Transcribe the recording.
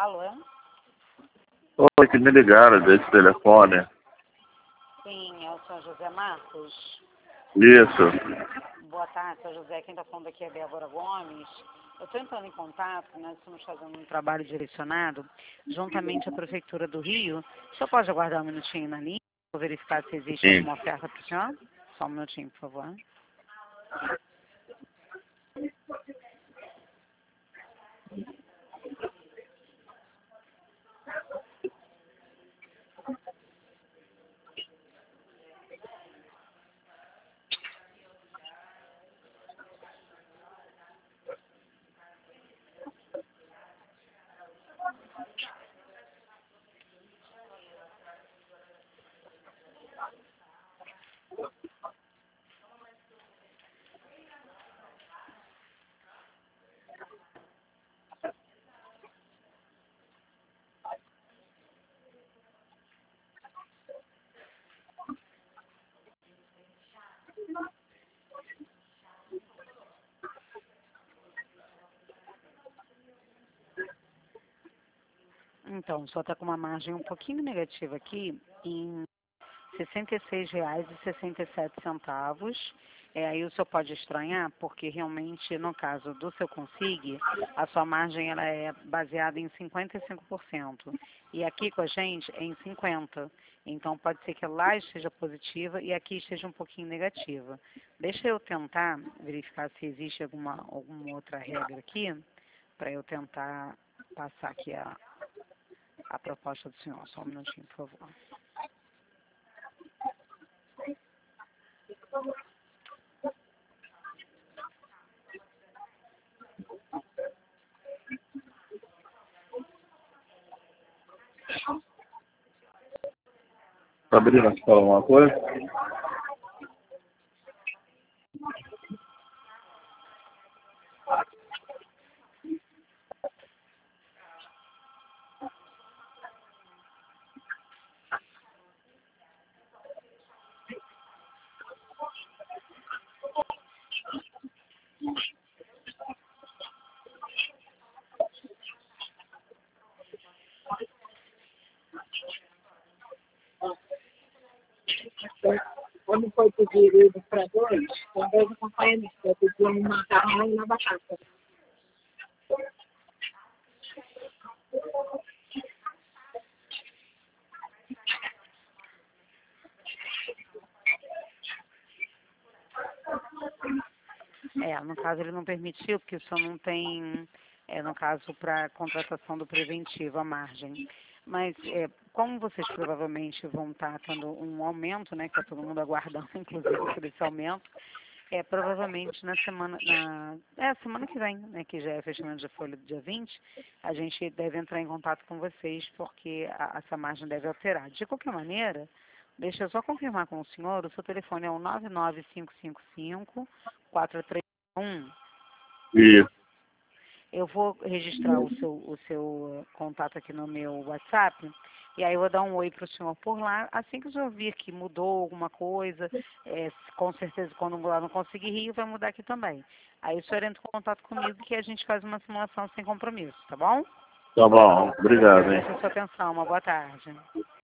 Alô? Oi, que me ligaram desse telefone. Sim, é o senhor José Marcos. Isso. Boa tarde, senhor José. Quem está falando aqui é Débora Gomes. Eu estou entrando em contato, nós estamos fazendo um trabalho direcionado juntamente à Prefeitura do Rio. O senhor pode aguardar um minutinho na linha para verificar se existe Sim. alguma oferta para o senhor? Só um minutinho, por favor. Então, o senhor está com uma margem um pouquinho negativa aqui em R$ 66,67. Aí o senhor pode estranhar, porque realmente, no caso do seu Consig, a sua margem ela é baseada em 55%. E aqui com a gente é em 50%. Então, pode ser que lá esteja positiva e aqui esteja um pouquinho negativa. Deixa eu tentar verificar se existe alguma outra regra aqui, para eu tentar passar aqui a proposta do senhor. Só um minutinho, por favor. Sabrina, você fala alguma coisa? Quando foi pedir para dois, com dois acompanhamentos, eu pedi um macarrão e uma batata. No caso ele não permitiu, porque o senhor não tem, no caso, para contratação do preventivo, a margem. Mas, como vocês provavelmente vão estar tendo um aumento, né, que está todo mundo aguardando, inclusive, por esse aumento, provavelmente semana que vem, né, que já é fechamento de folha do dia 20, a gente deve entrar em contato com vocês, porque essa margem deve alterar. De qualquer maneira, deixa eu só confirmar com o senhor, o seu telefone é o 99555-4361. Isso. Eu vou registrar o seu contato aqui no meu WhatsApp, e aí eu vou dar um oi para o senhor por lá. Assim que o senhor vir que mudou alguma coisa, com certeza quando lá não conseguir Rio, vai mudar aqui também. Aí o senhor entra em contato comigo que a gente faz uma simulação sem compromisso, tá bom? Tá bom. Obrigado, hein? Agradeço a sua atenção. Uma boa tarde.